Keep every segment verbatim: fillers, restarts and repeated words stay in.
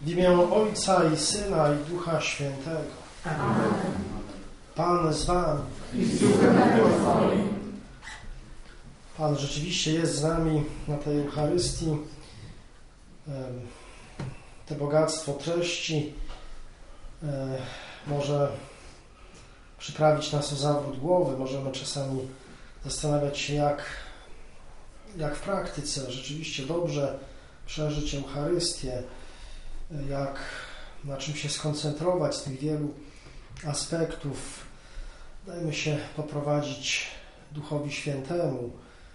W imię Ojca i Syna i Ducha Świętego. Amen. Pan z wami. I z duchem Twoim. Pan rzeczywiście jest z nami na tej Eucharystii. Te bogactwo treści może przyprawić nas o zawrót głowy. Możemy czasami zastanawiać się, jak, jak w praktyce rzeczywiście dobrze przeżyć Eucharystię, jak, na czym się skoncentrować z tych wielu aspektów. Dajmy się poprowadzić Duchowi Świętemu.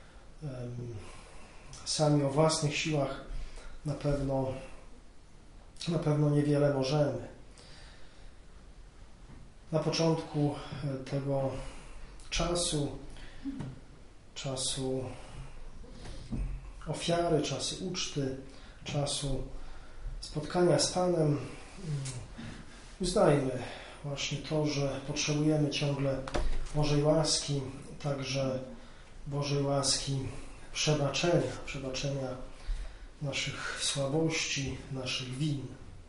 Sami o własnych siłach na pewno, na pewno niewiele możemy. Na początku tego czasu, czasu ofiary, czasu uczty, czasu spotkania z Panem, uznajmy właśnie to, że potrzebujemy ciągle Bożej łaski, także Bożej łaski przebaczenia, przebaczenia naszych słabości, naszych win.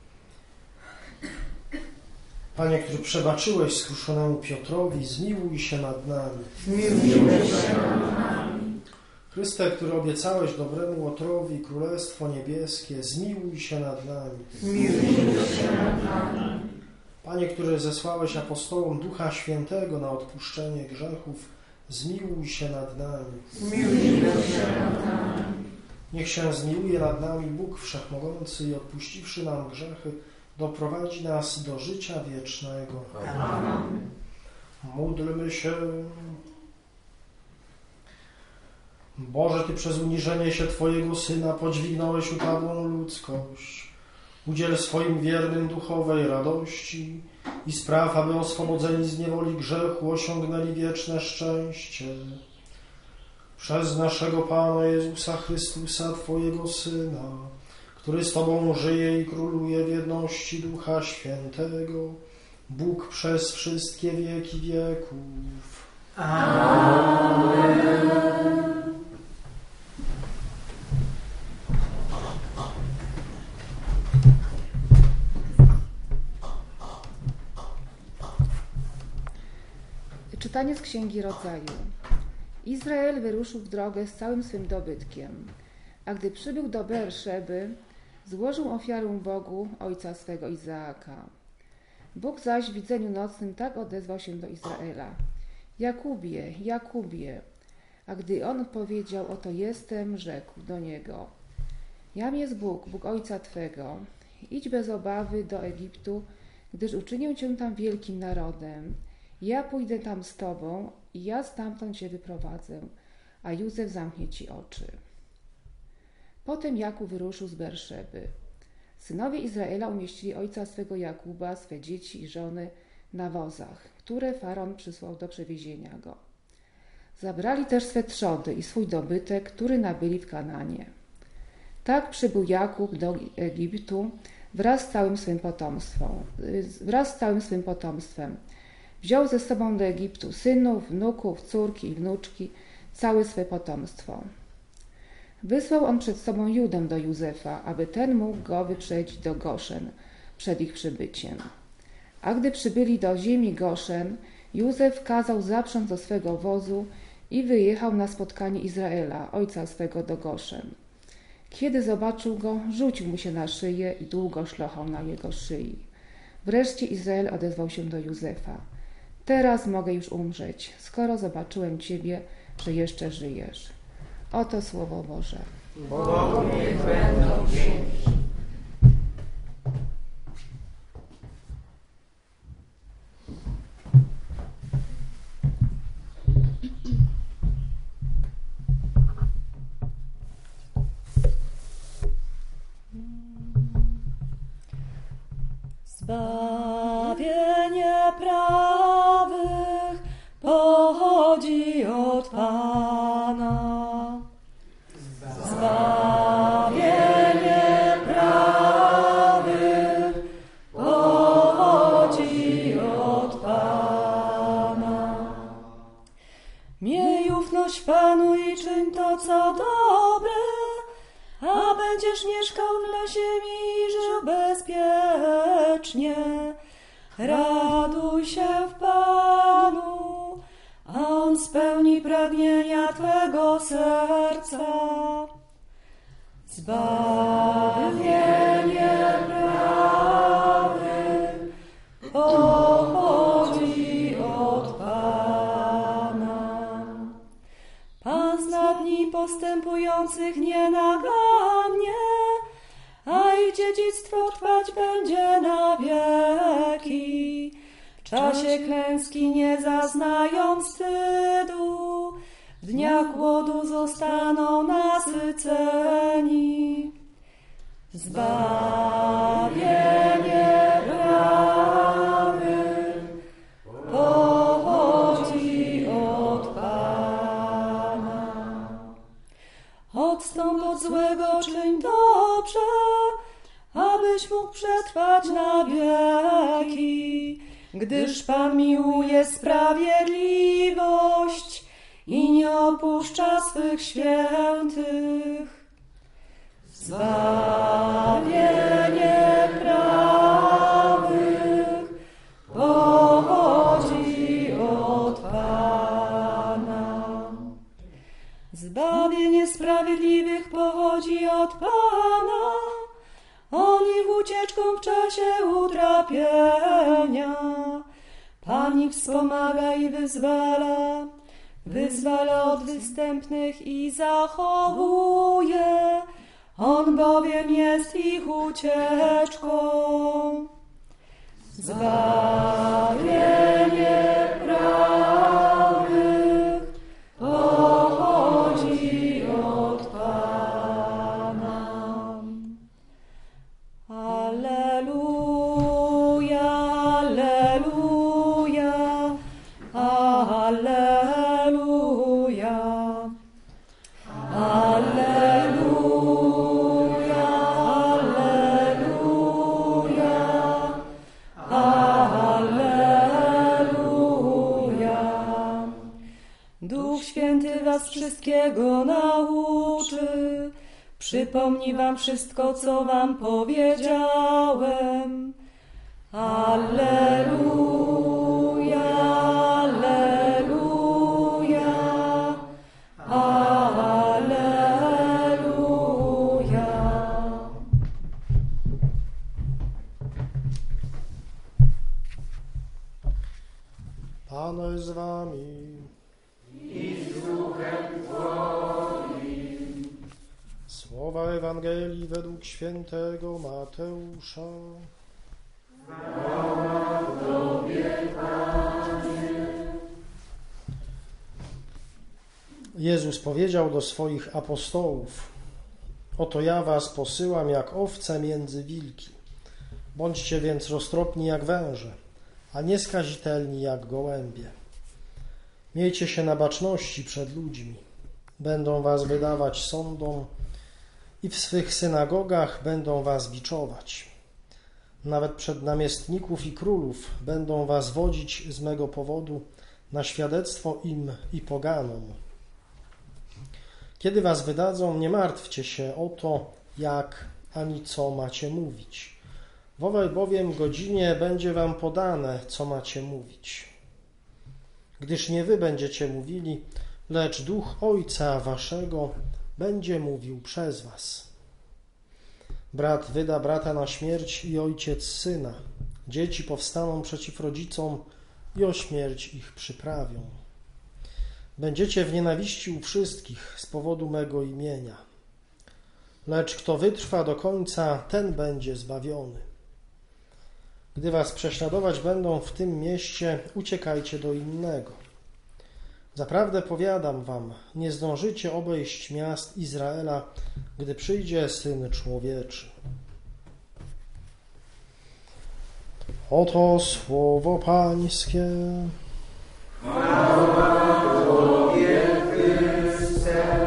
Panie, który przebaczyłeś skruszonemu Piotrowi, zmiłuj się nad nami. Zmiłuj się nad nami. Chryste, który obiecałeś dobremu Łotrowi Królestwo Niebieskie, zmiłuj się nad nami. Zmiłuj się nad nami. Panie, który zesłałeś apostołom Ducha Świętego na odpuszczenie grzechów, zmiłuj się nad nami. Zmiłuj się nad nami. Niech się zmiłuje nad nami Bóg Wszechmogący i odpuściwszy nam grzechy, doprowadzi nas do życia wiecznego. Amen. Módlmy się. Boże, Ty przez uniżenie się Twojego Syna podźwignąłeś upadłą ludzkość. Udziel swoim wiernym duchowej radości i spraw, aby oswobodzeni z niewoli grzechu osiągnęli wieczne szczęście. Przez naszego Pana Jezusa Chrystusa, Twojego Syna, który z Tobą żyje i króluje w jedności Ducha Świętego, Bóg przez wszystkie wieki wieków. Amen. Czytanie z Księgi Rodzaju. Izrael wyruszył w drogę z całym swym dobytkiem, a gdy przybył do Beerszeby, złożył ofiarę Bogu ojca swego Izaaka. Bóg zaś w widzeniu nocnym tak odezwał się do Izraela: Jakubie, Jakubie. A gdy on odpowiedział: Oto jestem, rzekł do niego: Jam jest Bóg, Bóg ojca twego. Idź bez obawy do Egiptu, gdyż uczynię cię tam wielkim narodem. Ja pójdę tam z tobą i ja stamtąd cię wyprowadzę, a Józef zamknie ci oczy. Potem Jakub wyruszył z Beerszeby. Synowie Izraela umieścili ojca swego Jakuba, swe dzieci i żony na wozach, które Faraon przysłał do przewiezienia go. Zabrali też swe trzody i swój dobytek, który nabyli w Kanaanie. Tak przybył Jakub do Egiptu wraz z całym swym potomstwem. Wraz z całym swym potomstwem. Wziął ze sobą do Egiptu synów, wnuków, córki i wnuczki, całe swe potomstwo. Wysłał on przed sobą Judę do Józefa, aby ten mógł go wyprzedzić do Goszen przed ich przybyciem. A gdy przybyli do ziemi Goszen, Józef kazał zaprząc do swego wozu i wyjechał na spotkanie Izraela, ojca swego, do Goszen. Kiedy zobaczył go, rzucił mu się na szyję i długo szlochał na jego szyi. Wreszcie Izrael odezwał się do Józefa: Teraz mogę już umrzeć, skoro zobaczyłem Ciebie, że jeszcze żyjesz. Oto Słowo Boże. Bogu niech będą dzięki. Zbawienie prawych pochodzi od Pana. Zbawienie prawych pochodzi od Pana. Miej ufność Panu i czyń to, co dobre, a będziesz lecz mieszkał na ziemi i żył bezpiecznie. Raduj się w Panu, a On spełni pragnienia Twego serca. Zbawienie prawych pochodzi od Pana. Pan zna dni postępujących nienagannie, a ich dziedzictwo trwać będzie na wieki. W czasie klęski nie zaznają wstydu, w dniach głodu zostaną nasyceni. Zbawienie prawych pochodzi od Pana. Odstąp od złego, czyń dobrze, abyś mógł przetrwać na wieki, gdyż Pan miłuje sprawiedliwość i nie opuszcza swych świętych. Zbawienie prawych pochodzi od Pana. Zbawienie sprawiedliwych pochodzi od Pana. On ich ucieczką w czasie utrapienia. Pan ich wspomaga i wyzwala, wyzwala od występnych i zachowuje. On bowiem jest ich ucieczką. Zbawienie prawych pochodzi od Pana. Alleluja, alleluja, alleluja, alleluja, alleluja, alleluja. Duch Święty was wszystkiego nauczy, przypomni wam wszystko, co wam powiedziałem. Alleluja, alleluja, alleluja. Pan jest z wami. Słowa Ewangelii według świętego Mateusza. Jezus powiedział do swoich apostołów: oto ja was posyłam jak owce między wilki. Bądźcie więc roztropni jak węże, a nieskazitelni jak gołębie. Miejcie się na baczności przed ludźmi. Będą was wydawać sądom i w swych synagogach będą was biczować. Nawet przed namiestników i królów będą was wodzić z mego powodu na świadectwo im i poganom. Kiedy was wydadzą, nie martwcie się o to, jak ani co macie mówić. W owej bowiem godzinie będzie wam podane, co macie mówić. Gdyż nie wy będziecie mówili, lecz Duch Ojca waszego będzie mówił przez was. Brat wyda brata na śmierć i ojciec syna. Dzieci powstaną przeciw rodzicom i o śmierć ich przyprawią. Będziecie w nienawiści u wszystkich z powodu mego imienia. Lecz kto wytrwa do końca, ten będzie zbawiony. Gdy was prześladować będą w tym mieście, uciekajcie do innego. Zaprawdę powiadam wam, nie zdążycie obejść miast Izraela, gdy przyjdzie Syn Człowieczy. Oto słowo Pańskie. Chwała Tobie, Chryste.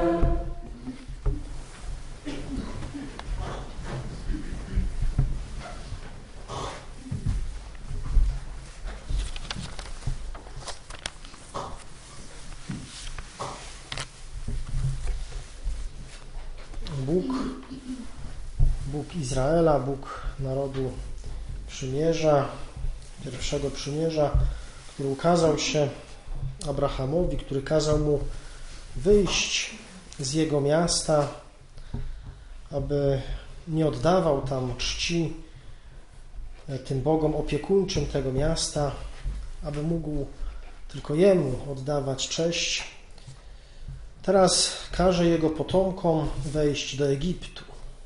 Bóg Bóg Izraela, Bóg narodu przymierza, pierwszego przymierza, który ukazał się Abrahamowi, który kazał mu wyjść z jego miasta, aby nie oddawał tam czci tym bogom opiekuńczym tego miasta, aby mógł tylko jemu oddawać cześć. Teraz każe jego potomkom wejść do Egiptu.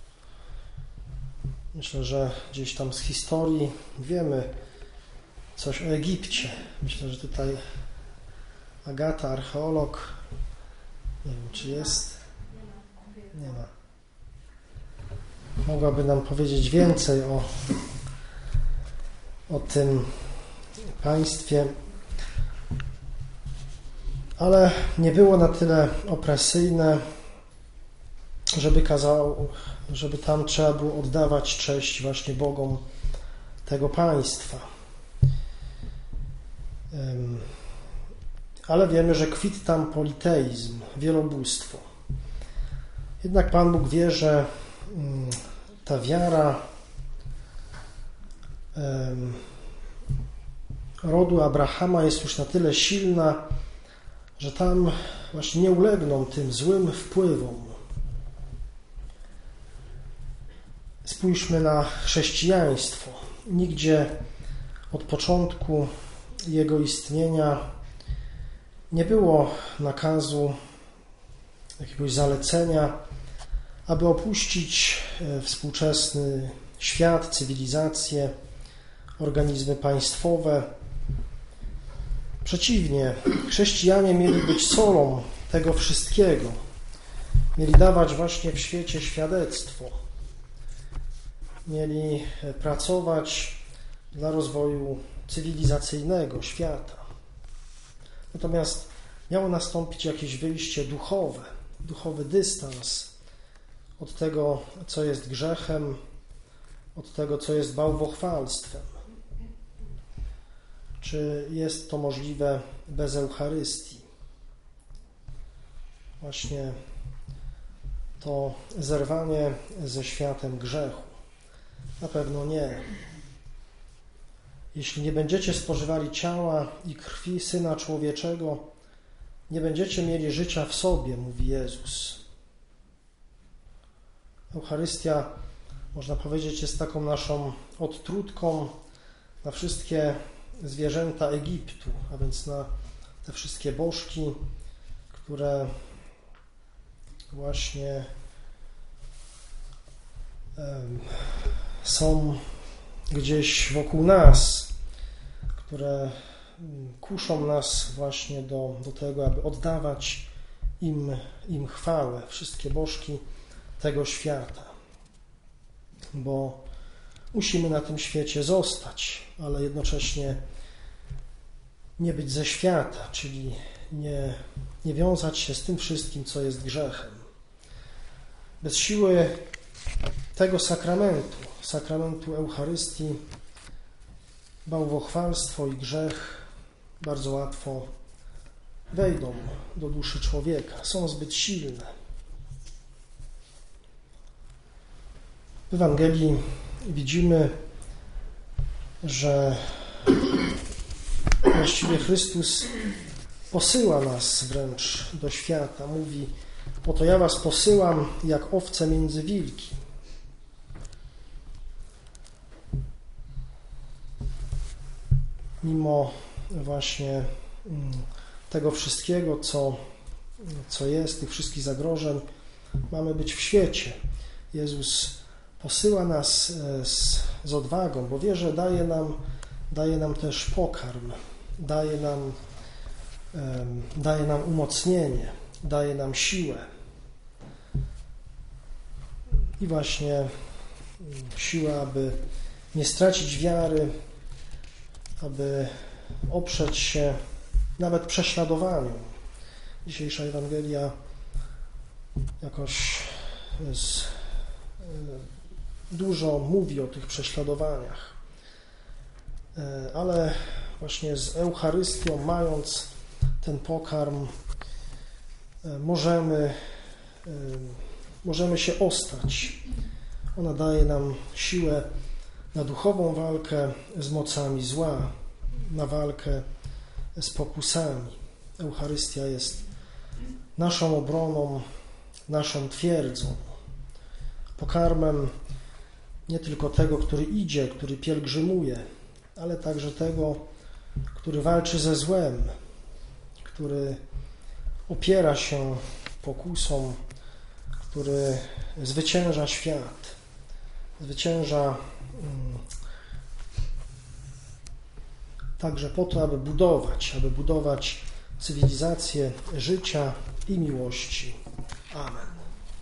Myślę, że gdzieś tam z historii wiemy coś o Egipcie. Myślę, że tutaj Agata, archeolog, nie wiem, czy jest? Nie ma. Mogłaby nam powiedzieć więcej o, o tym państwie, ale nie było na tyle opresyjne, żeby kazało, żeby tam trzeba było oddawać cześć właśnie bogom tego państwa. Ale wiemy, że kwitł tam politeizm, wielobóstwo. Jednak Pan Bóg wie, że ta wiara rodu Abrahama jest już na tyle silna, że tam właśnie nie ulegną tym złym wpływom. Spójrzmy na chrześcijaństwo. Nigdzie od początku jego istnienia nie było nakazu, jakiegoś zalecenia, aby opuścić współczesny świat, cywilizację, organizmy państwowe. Przeciwnie, chrześcijanie mieli być solą tego wszystkiego. Mieli dawać właśnie w świecie świadectwo. Mieli pracować dla rozwoju cywilizacyjnego świata. Natomiast miało nastąpić jakieś wyjście duchowe, duchowy dystans od tego, co jest grzechem, od tego, co jest bałwochwalstwem. Czy jest to możliwe bez Eucharystii? Właśnie to zerwanie ze światem grzechu. Na pewno nie. Jeśli nie będziecie spożywali ciała i krwi Syna Człowieczego, nie będziecie mieli życia w sobie, mówi Jezus. Eucharystia, można powiedzieć, jest taką naszą odtrutką na wszystkie zwierzęta Egiptu, a więc na te wszystkie bożki, które właśnie um, są gdzieś wokół nas, które kuszą nas właśnie do, do tego, aby oddawać im, im chwałę, wszystkie bożki tego świata. Bo musimy na tym świecie zostać, ale jednocześnie nie być ze świata, czyli nie, nie wiązać się z tym wszystkim, co jest grzechem. Bez siły tego sakramentu, sakramentu Eucharystii, bałwochwalstwo i grzech bardzo łatwo wejdą do duszy człowieka. Są zbyt silne. W Ewangelii widzimy, że właściwie Chrystus posyła nas wręcz do świata. Mówi: oto ja was posyłam jak owce między wilki. Mimo właśnie tego wszystkiego, co, co jest, tych wszystkich zagrożeń, mamy być w świecie. Jezus posyła nas z, z odwagą, bo wie, że daje nam, daje nam też pokarm, daje nam, daje nam umocnienie, daje nam siłę. I właśnie siłę, aby nie stracić wiary, aby oprzeć się nawet prześladowaniu. Dzisiejsza Ewangelia jakoś z, dużo mówi o tych prześladowaniach, ale właśnie z Eucharystią, mając ten pokarm, możemy, możemy się ostać, Ona daje nam siłę na duchową walkę z mocami zła, na walkę z pokusami. Eucharystia jest naszą obroną, naszą twierdzą, pokarmem nie tylko tego, który idzie, który pielgrzymuje, ale także tego, który walczy ze złem, który opiera się pokusom, który zwycięża świat, zwycięża um, także po to, aby budować, aby budować cywilizację życia i miłości. Amen.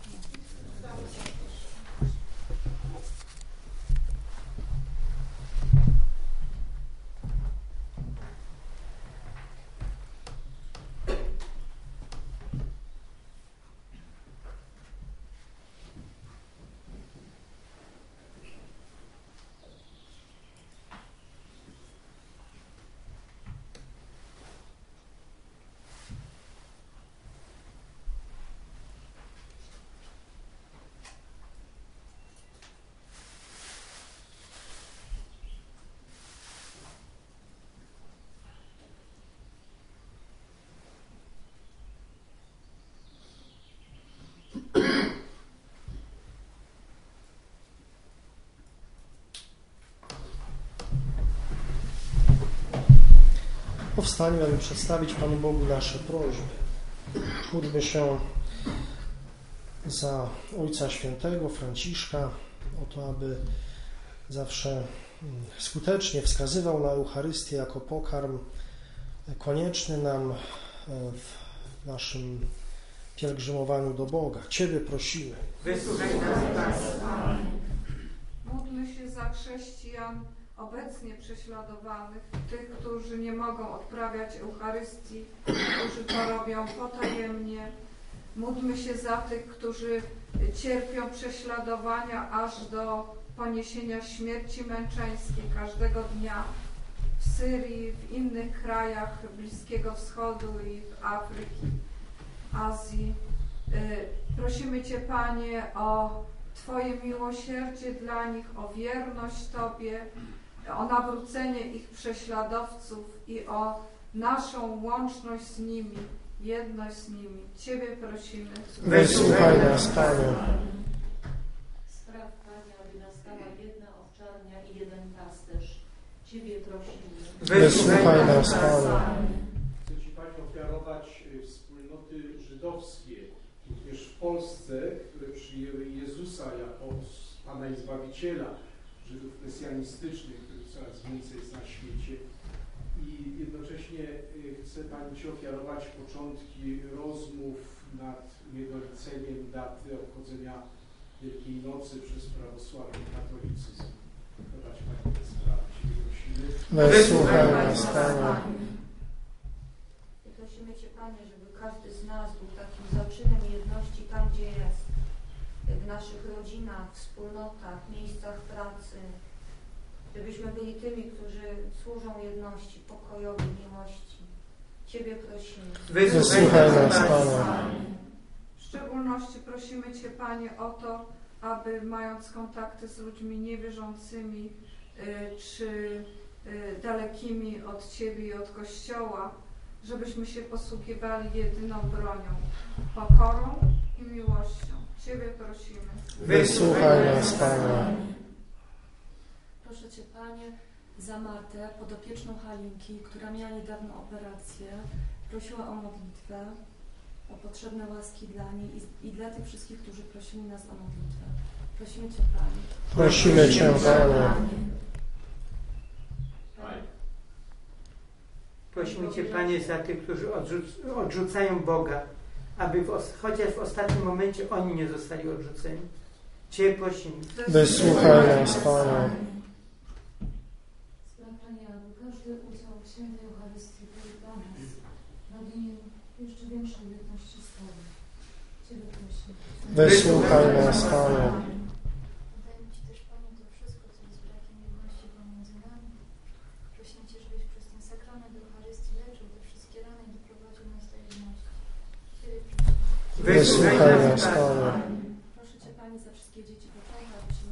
Powstańmy, aby przedstawić Panu Bogu nasze prośby. Módlmy się za Ojca Świętego Franciszka, o to, aby zawsze skutecznie wskazywał na Eucharystię jako pokarm konieczny nam w naszym pielgrzymowaniu do Boga. Ciebie prosimy. Wysłuchaj nas, Panie. Módlmy się za chrześcijan obecnie prześladowanych, tych, którzy nie mogą odprawiać Eucharystii, którzy to robią potajemnie. Módlmy się za tych, którzy cierpią prześladowania aż do poniesienia śmierci męczeńskiej każdego dnia w Syrii, w innych krajach Bliskiego Wschodu i w Afryki, Azji. Prosimy Cię, Panie, o Twoje miłosierdzie dla nich, o wierność Tobie, o nawrócenie ich prześladowców i o naszą łączność z nimi, jedność z nimi. Ciebie prosimy. Wysłuchaj nas, Panie. Spraw, Panie, aby nastała jedna owczarnia i jeden pasterz. Ciebie prosimy. Wysłuchaj nas, Panie. Chcę Ci, Panie, ofiarować wspólnoty żydowskie, również w Polsce, które przyjęły Jezusa jako Pana i Zbawiciela, Żydów mesjanistycznych, których coraz więcej jest na świecie. I jednocześnie chcę Pani Ci ofiarować początki rozmów nad ujednoliceniem daty obchodzenia Wielkiej Nocy przez prawosławny katolicyzm. Wybacz Pani te sprawy, Ciebie prosimy. Wysłuchaj nas, Panie. I prosimy Cię, Panie, żeby każdy z nas był takim zaczynem jedności tam, gdzie jest. W naszych rodzinach, wspólnotach, miejscach pracy. Żebyśmy byli tymi, którzy służą jedności, pokojowi, miłości. Ciebie prosimy. Wysłuchaj nas, Panie. W szczególności prosimy Cię, Panie, o to, aby mając kontakty z ludźmi niewierzącymi y, czy y, dalekimi od Ciebie i od Kościoła, żebyśmy się posługiwali jedyną bronią, pokorą i miłością. Ciebie prosimy. Wysłuchaj nas, Panie. Proszę Cię, Panie, za Martę, podopieczną Halinki, która miała niedawno operację. Prosiła o modlitwę, o potrzebne łaski dla niej i, i dla tych wszystkich, którzy prosili nas o modlitwę. Prosimy Cię, Panie. Prosimy Cię, Panie. Prosimy Cię, Panie, za tych, którzy odrzuc odrzucają Boga, aby w chociaż w ostatnim momencie oni nie zostali odrzuceni. Cię prosimy. Wysłuchaj nas, Panie. Spraw, Panie, aby każdy udział w świętej Eucharystii był dla nas nadzieją jeszcze większej jedności z Tobą. Ciebie prosimy. Wysłuchaj nas, Panie. Dajmy Ci też, Panie, to wszystko, co jest brakiem jedności pomiędzy nami. Prosimy Cię, żebyś przez ten sakrament Eucharystii leczył te wszystkie rany i doprowadził nas do jedności. Ciebie prosimy. Wysłuchaj nas, Panie. Proszę Cię, Panie, za wszystkie dzieci początka, aby się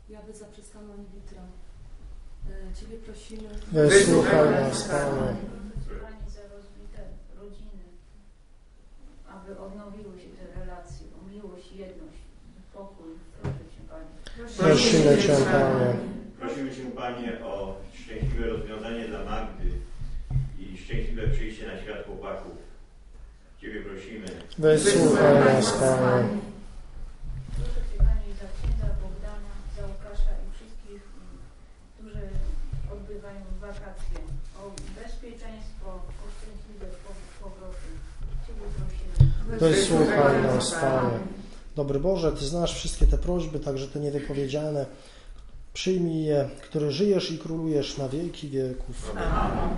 Jawy zaprzestaną in vitro. Ciebie prosimy. Wysłuchaj nas, Panie. Pani za rozbite rodziny, aby odnowiły się te relacje, o miłość, jedność, pokój. Proszę Cię, Panie. Prosimy Cię, Panie. Prosimy Cię, Panie, o szczęśliwe rozwiązanie dla Magdy i szczęśliwe przyjście na świat chłopaków. Ciebie prosimy. Wysłuchaj nas, Panie. Proszę Cię, Panie, za księdza Bogdana, za Łukasza i wszystkich, którzy odbywają wakacje, o bezpieczeństwo, o szczęśliwe powroty. Ciebie prosimy. Wysłuchaj nas, Panie. Dobry Boże, Ty znasz wszystkie te prośby, także te niewypowiedziane. Przyjmij je, który żyjesz i królujesz na wieki wieków. Amen.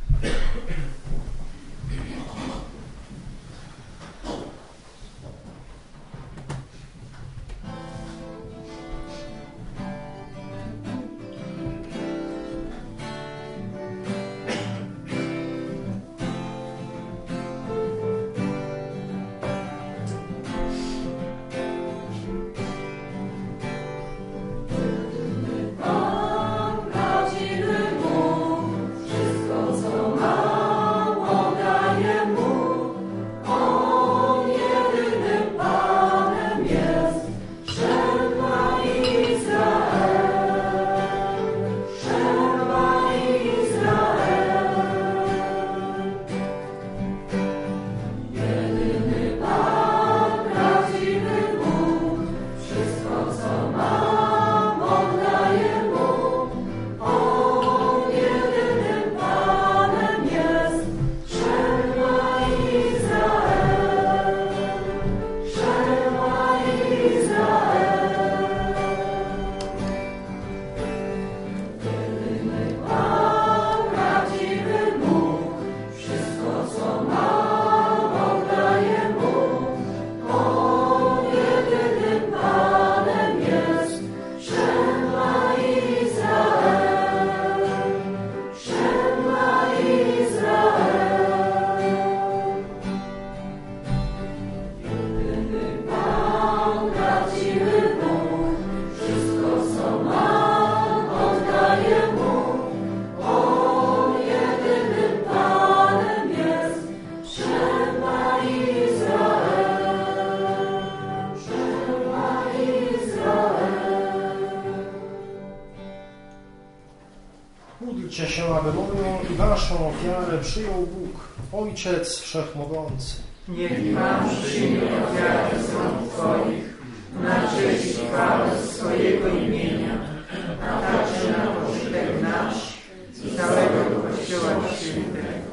Módlcie się, aby moją i waszą ofiarę przyjął Bóg, Ojciec Wszechmogący. Niech Pan przyjmie ofiarę z rąk Twoich, na cześć i chwałę swojego imienia, a także na pożytek nasz i całego Kościoła Świętego.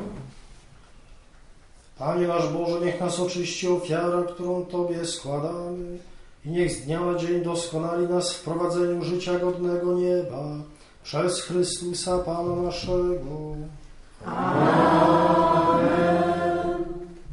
Panie nasz Boże, niech nas oczyści ofiara, którą Tobie składamy i niech z dnia na dzień doskonali nas w prowadzeniu życia godnego nieba przez Chrystusa Pana naszego. Amen.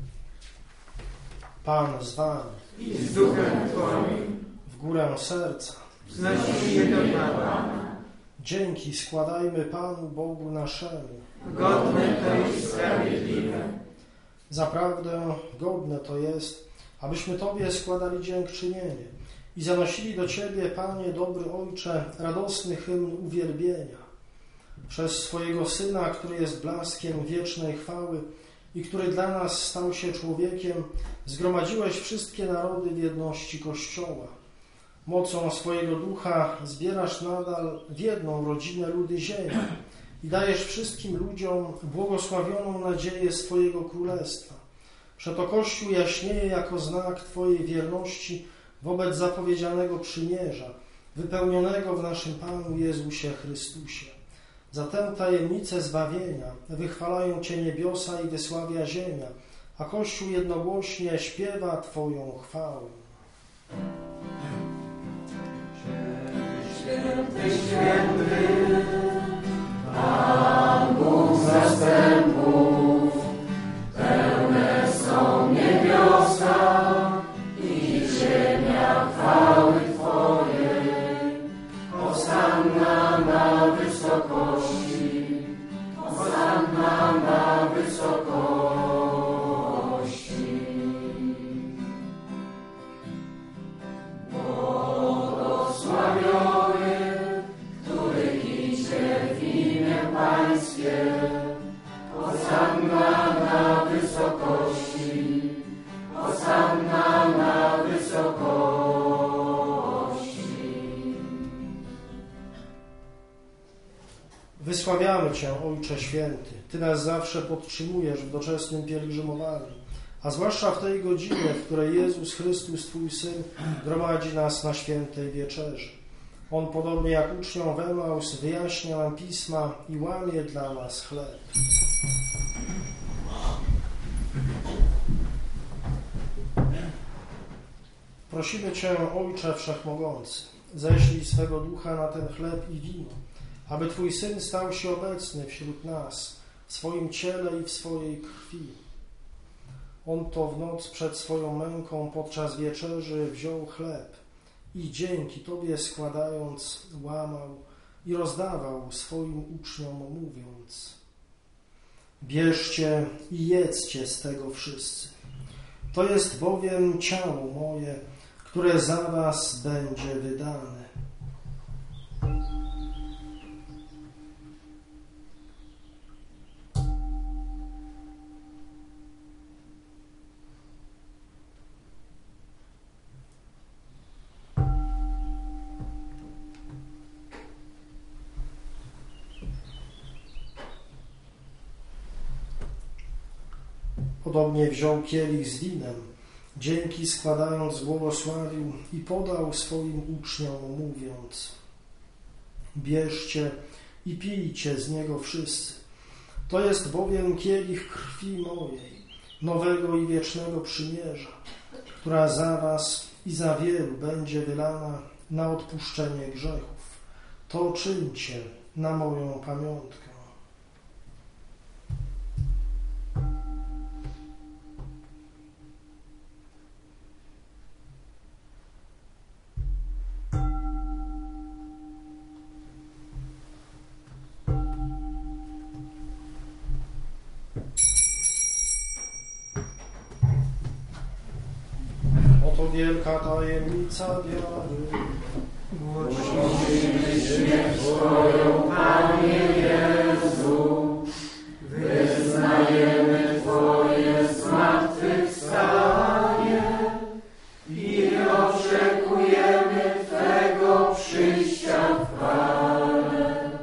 Pan z Wami I z duchem Twoim. W górę serca Wznosimy je do Pana. dzięki składajmy Panu Bogu naszemu. Godne to i sprawiedliwe. Zaprawdę godne to jest, abyśmy Tobie składali dziękczynienie i zanosili do Ciebie, Panie, dobry Ojcze, radosny hymn uwielbienia. Przez swojego Syna, który jest blaskiem wiecznej chwały i który dla nas stał się człowiekiem, zgromadziłeś wszystkie narody w jedności Kościoła. Mocą swojego Ducha zbierasz nadal w jedną rodzinę ludy ziemi i dajesz wszystkim ludziom błogosławioną nadzieję swojego Królestwa. Przeto Kościół jaśnieje jako znak Twojej wierności wobec zapowiedzianego przymierza, wypełnionego w naszym Panu Jezusie Chrystusie. Za tę tajemnicę zbawienia wychwalają Cię niebiosa i wysławia ziemia, a Kościół jednogłośnie śpiewa Twoją chwałę. Święty, święty, Pan Bóg zastępów, pełne są niebiosa i ziemia chwały Twojej. Hosanna na wysokości, Hosanna na wysokości. Błogosławiony Wysławiamy Cię, Ojcze Święty. Ty nas zawsze podtrzymujesz w doczesnym pielgrzymowaniu, a zwłaszcza w tej godzinie, w której Jezus Chrystus, Twój Syn, gromadzi nas na świętej wieczerzy. On, podobnie jak uczniom w Emaus, wyjaśnia nam Pisma i łamie dla nas chleb. Prosimy Cię, Ojcze Wszechmogący, ześlij swego Ducha na ten chleb i wino, aby Twój Syn stał się obecny wśród nas, w swoim ciele i w swojej krwi. On to w noc przed swoją męką podczas wieczerzy wziął chleb i dzięki Tobie składając łamał i rozdawał swoim uczniom, mówiąc: bierzcie i jedzcie z tego wszyscy. To jest bowiem ciało moje, które za was będzie wydane. Podobnie wziął kielich z winem, dzięki składając błogosławił i podał swoim uczniom, mówiąc: bierzcie i pijcie z niego wszyscy. To jest bowiem kielich krwi mojej, nowego i wiecznego przymierza, która za was i za wielu będzie wylana na odpuszczenie grzechów. To czyńcie na moją pamiątkę. Oto wielka tajemnica wiary. Głosimy śmierć Twoją, Panie Jezu, wyznajemy Twoje zmartwychwstanie i oczekujemy Twego przyjścia w chwale.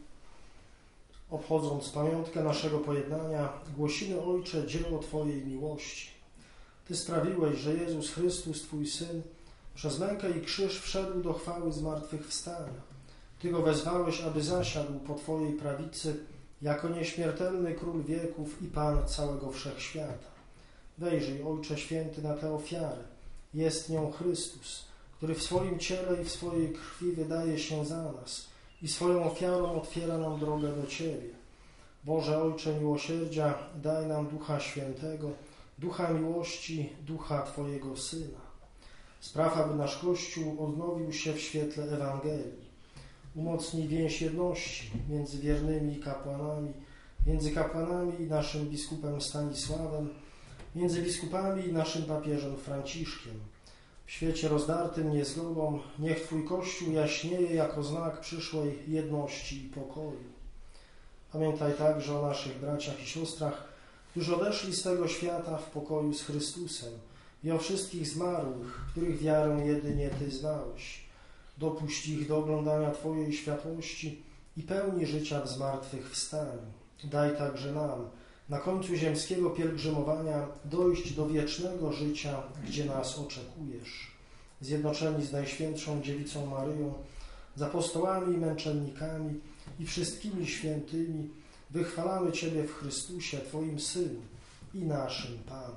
Obchodząc pamiątkę naszego pojednania, głosimy, Ojcze, dzieło Twojej miłości. Ty sprawiłeś, że Jezus Chrystus, Twój Syn, przez mękę i krzyż wszedł do chwały zmartwychwstania. Ty Go wezwałeś, aby zasiadł po Twojej prawicy jako nieśmiertelny Król wieków i Pan całego wszechświata. Wejrzyj, Ojcze Święty, na tę ofiarę. Jest nią Chrystus, który w swoim ciele i w swojej krwi wydaje się za nas i swoją ofiarą otwiera nam drogę do Ciebie. Boże Ojcze miłosierdzia, daj nam Ducha Świętego, Ducha miłości, Ducha Twojego Syna. Spraw, aby nasz Kościół odnowił się w świetle Ewangelii. Umocnij więź jedności między wiernymi kapłanami, między kapłanami i naszym biskupem Stanisławem, między biskupami i naszym papieżem Franciszkiem. W świecie rozdartym niezgodą niech Twój Kościół jaśnieje jako znak przyszłej jedności i pokoju. Pamiętaj także o naszych braciach i siostrach, którzy odeszli z tego świata w pokoju z Chrystusem, i o wszystkich zmarłych, których wiarę jedynie Ty znałeś. Dopuść ich do oglądania Twojej światłości i pełni życia w zmartwychwstaniu. Daj także nam, na końcu ziemskiego pielgrzymowania, dojść do wiecznego życia, gdzie nas oczekujesz. Zjednoczeni z Najświętszą Dziewicą Maryją, z apostołami i męczennikami i wszystkimi świętymi, wychwalamy Ciebie w Chrystusie, Twoim Synu i naszym Panu.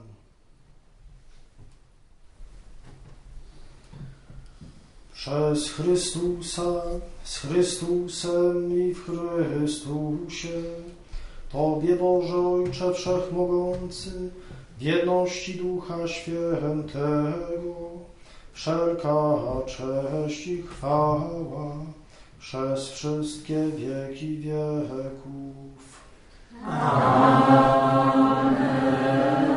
Przez Chrystusa, z Chrystusem i w Chrystusie, Tobie, Boże Ojcze Wszechmogący, w jedności Ducha Świętego, wszelka cześć i chwała przez wszystkie wieki wieków. Amen.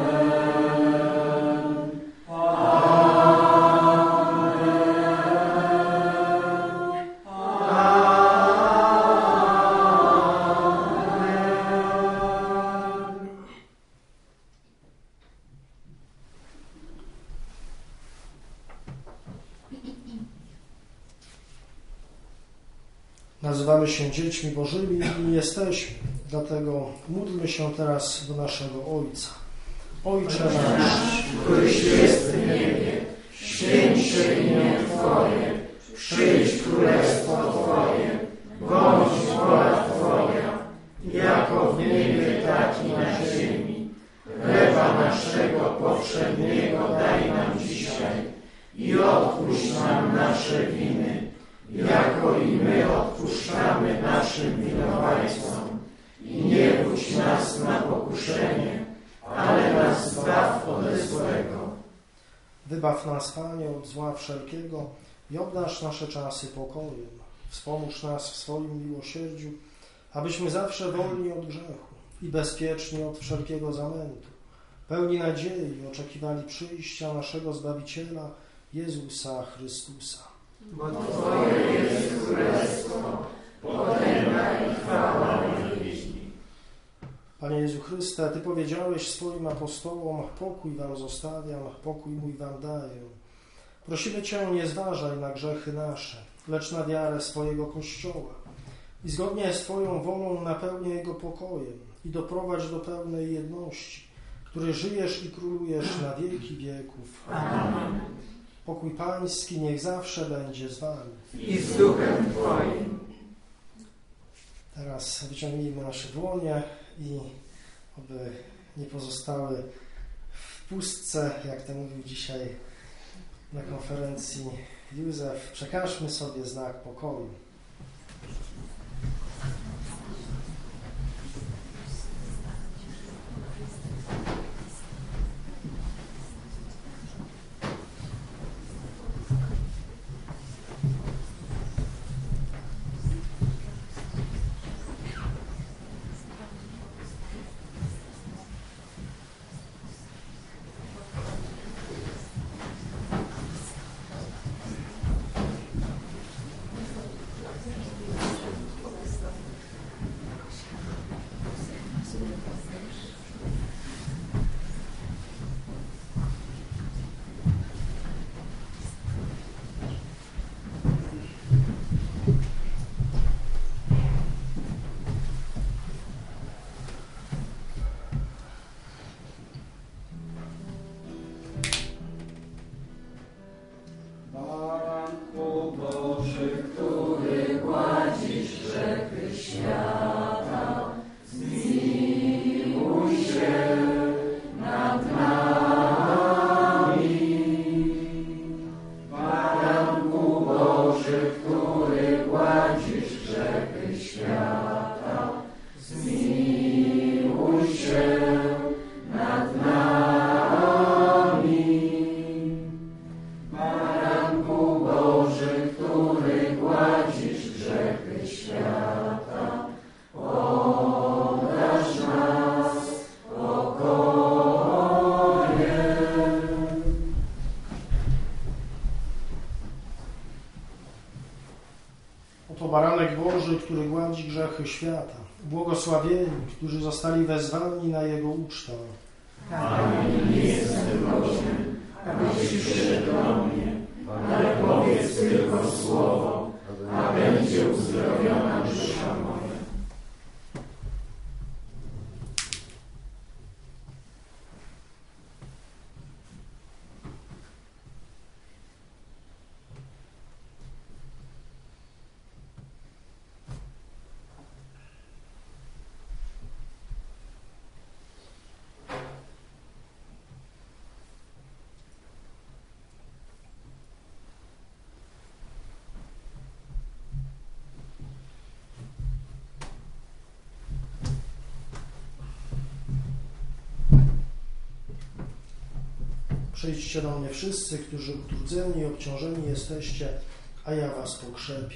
Nazywamy się dziećmi Bożymi i jesteśmy. Dlatego módlmy się teraz do naszego Ojca. Ojcze nasz, któryś jest w niebie, święć się imię Twoje, przyjdź królestwo Twoje, bądź wola Twoja, jako w niebie, tak i na ziemi. Chleba naszego powszedniego daj nam dzisiaj i odpuść nam nasze winy, jako i my odpuszczamy naszym winowajcom. I nie wódź nas na pokuszenie, ale nas zbaw ode złego. Wybaw nas, Panie, od zła wszelkiego i obdarz nasze czasy pokojem. Wspomóż nas w swoim miłosierdziu, abyśmy zawsze wolni od grzechu i bezpieczni od wszelkiego zamętu, pełni nadziei oczekiwali przyjścia naszego Zbawiciela, Jezusa Chrystusa. Bo Twoje jest królestwo, potęga i chwała na wieki. Panie Jezu Chryste, Ty powiedziałeś swoim apostołom: pokój wam zostawiam, pokój mój wam daję. Prosimy Cię, nie zważaj na grzechy nasze, lecz na wiarę swojego Kościoła i zgodnie z Twoją wolą napełnię jego pokojem i doprowadź do pełnej jedności, który żyjesz i królujesz na wieki wieków. Amen. Pokój Pański niech zawsze będzie z Wami. I z duchem Twoim. Teraz wyciągnijmy nasze dłonie i aby nie pozostały w pustce, jak to mówił dzisiaj na konferencji Józef, przekażmy sobie znak pokoju. Który gładzi grzechy świata. Błogosławieni, którzy zostali wezwani na Jego ucztę. Panie, nie jestem godzien, abyś przyszedł do mnie, ale powiedz tylko słowo, a będzie uzdrowiona dusza moja. Przyjdźcie do mnie wszyscy, którzy utrudzeni i obciążeni jesteście, a ja was pokrzepię.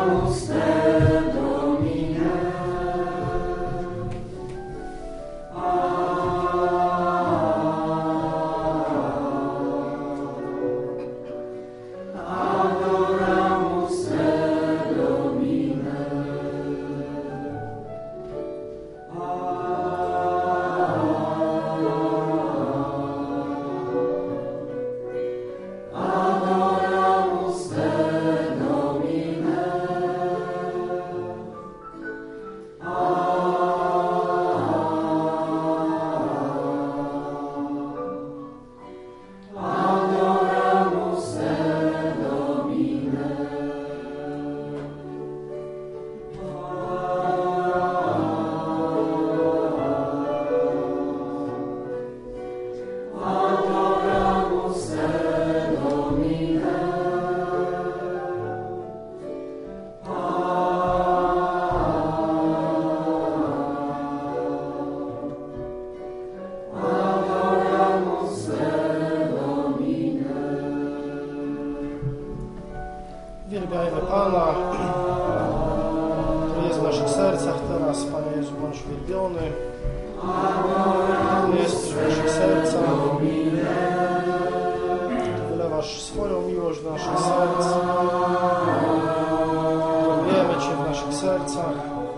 Wielbiajmy Pana, który jest w naszych sercach teraz. Panie Jezu, bądź uwielbiony. Ty jesteś w naszych sercach. Ty wylewasz swoją miłość do naszych serc. Drogujemy Cię w naszych sercach.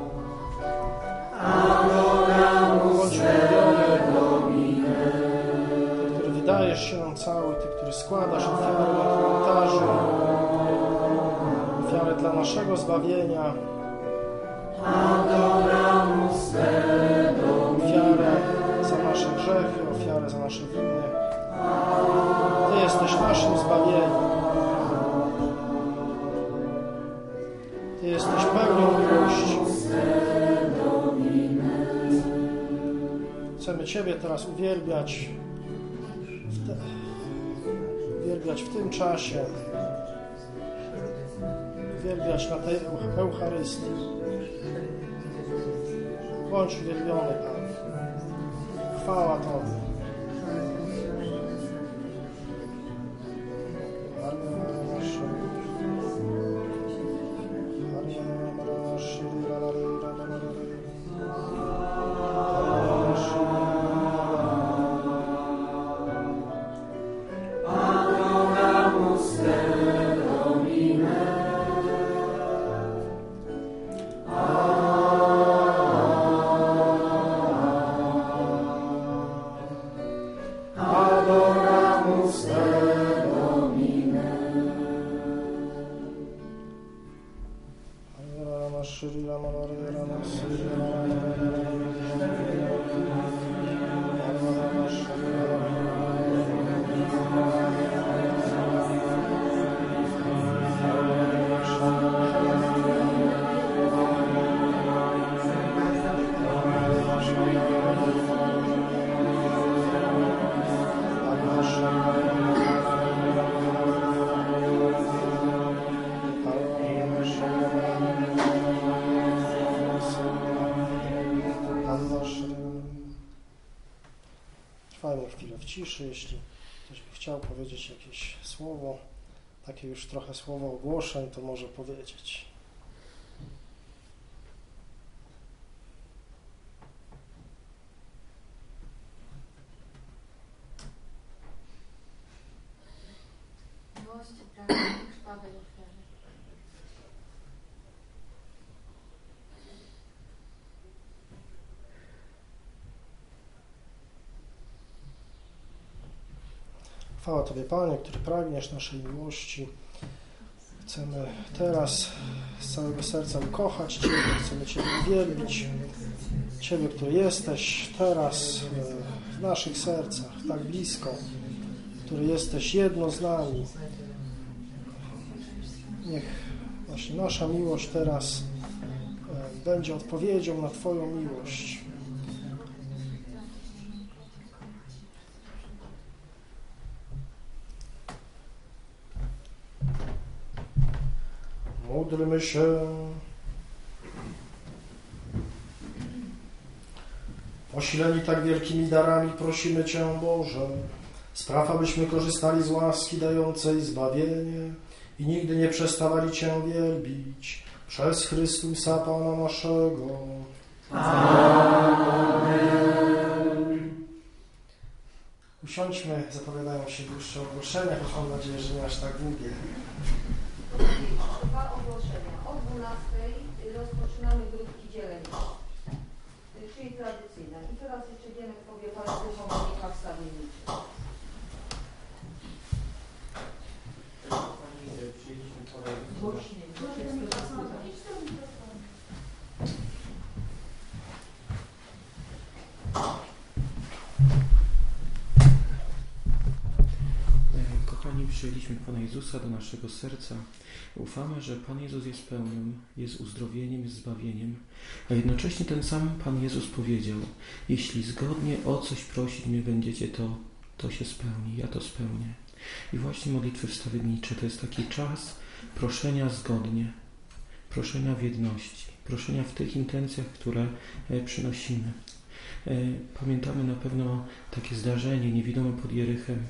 Bądź uwielbiony. Ty, który wydajesz się nam cały, Ty, który składasz ofiarę na Twoim ołtarzu. Ofiarę dla naszego zbawienia, ofiarę za nasze grzechy, ofiarę za nasze winy. Ty jesteś naszym zbawieniem. Ty jesteś pełnią miłości. Chcemy Ciebie teraz uwielbiać w, te, uwielbiać w tym czasie, uwielbiać na tej Eucharystii. Bądź uwielbiony, Panie. Chwała Tobie. Trwajmy chwilę w ciszy, jeśli ktoś by chciał powiedzieć jakieś słowo, takie już trochę słowo ogłoszeń, to może powiedzieć. Miłości pragnę krwawej ofiary. Chwała Tobie, Panie, który pragniesz naszej miłości. Chcemy teraz z całego serca ukochać Ciebie, chcemy Ciebie uwielbić. Ciebie, który jesteś teraz w naszych sercach, tak blisko, który jesteś jedno z nami. Niech właśnie nasza miłość teraz będzie odpowiedzią na Twoją miłość. Módlmy się. Osileni tak wielkimi darami prosimy Cię, Boże, spraw, abyśmy korzystali z łaski dającej zbawienie i nigdy nie przestawali Cię wielbić. Przez Chrystusa Pana naszego. Amen. Usiądźmy, zapowiadają się dłuższe ogłoszenia, choć mam nadzieję, że nie aż tak długie. Dwa ogłoszenia. O dwunastej rozpoczynamy grupki dzielenia, czyli tradycyjne. I teraz jeszcze Gienek powie parę słów o modlitwach wstawienniczych. Kochani, przyjęliśmy Pana Jezusa do naszego serca. Ufamy, że Pan Jezus jest pełnym, jest uzdrowieniem, jest zbawieniem. A jednocześnie ten sam Pan Jezus powiedział: jeśli zgodnie o coś prosić mnie będziecie, to, to się spełni, ja to spełnię. I właśnie modlitwy wstawiennicze to jest taki czas proszenia zgodnie, proszenia w jedności, proszenia w tych intencjach, które przynosimy. Pamiętamy na pewno takie zdarzenie niewidome pod Jerychem.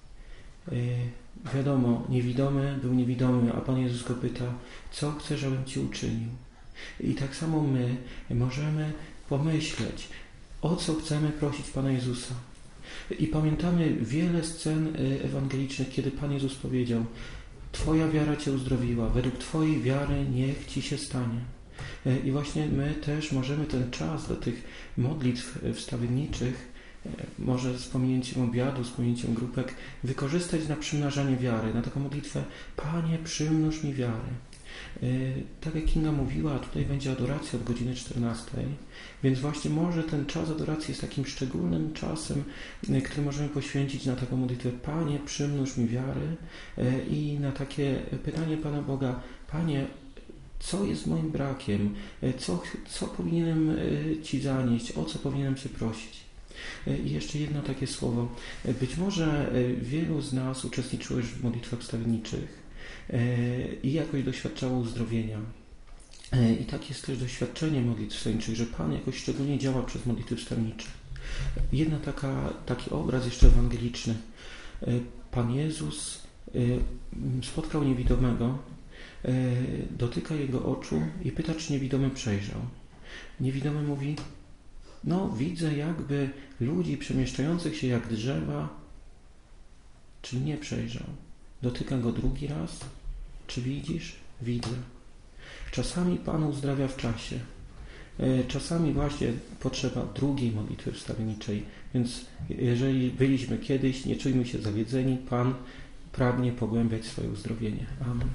Wiadomo, niewidomy był niewidomy, a Pan Jezus go pyta: co chcesz, żebym Ci uczynił? I tak samo my możemy pomyśleć, o co chcemy prosić Pana Jezusa. I pamiętamy wiele scen ewangelicznych, kiedy Pan Jezus powiedział: Twoja wiara Cię uzdrowiła, według Twojej wiary niech Ci się stanie. I właśnie my też możemy ten czas do tych modlitw wstawienniczych, może z pominięciem obiadu, z pominięciem grupek, wykorzystać na przymnażanie wiary, na taką modlitwę: Panie, przymnóż mi wiary. Tak jak Kinga mówiła, tutaj będzie adoracja od godziny czternastej, więc właśnie może ten czas adoracji jest takim szczególnym czasem, który możemy poświęcić na taką modlitwę: Panie, przymnóż mi wiary, i na takie pytanie Pana Boga: Panie, co jest moim brakiem? Co, co powinienem Ci zanieść? O co powinienem Cię prosić? I jeszcze jedno takie słowo. Być może wielu z nas uczestniczyło już w modlitwach wstawienniczych i jakoś doświadczało uzdrowienia. I tak jest też doświadczenie modlitw wstawienniczych, że Pan jakoś szczególnie działa przez modlitwy wstawiennicze. Jedna taka, taki obraz jeszcze ewangeliczny. Pan Jezus spotkał niewidomego, dotyka jego oczu i pyta, czy niewidomy przejrzał. Niewidomy mówi: no, widzę jakby ludzi przemieszczających się jak drzewa. Czy nie przejrzał? Dotyka go drugi raz. Czy widzisz? Widzę. Czasami Pan uzdrawia w czasie. Czasami właśnie potrzeba drugiej modlitwy wstawienniczej. Więc jeżeli byliśmy kiedyś, nie czujmy się zawiedzeni. Pan pragnie pogłębiać swoje uzdrowienie. Amen.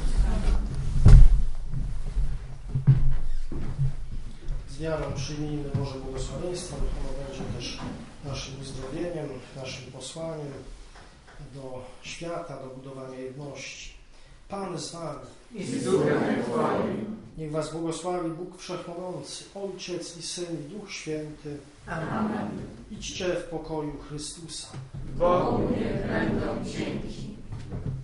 Z wiarą przyjmijmy Boże błogosławieństwo, ono będzie też naszym uzdrowieniem, naszym posłaniem do świata, do budowania jedności. Pan z Wami. I z duchem Twoim. Niech Was błogosławi Bóg Wszechmogący, Ojciec i Syn, i Duch Święty. Amen. Idźcie w pokoju Chrystusa. Bogu niech będą dzięki.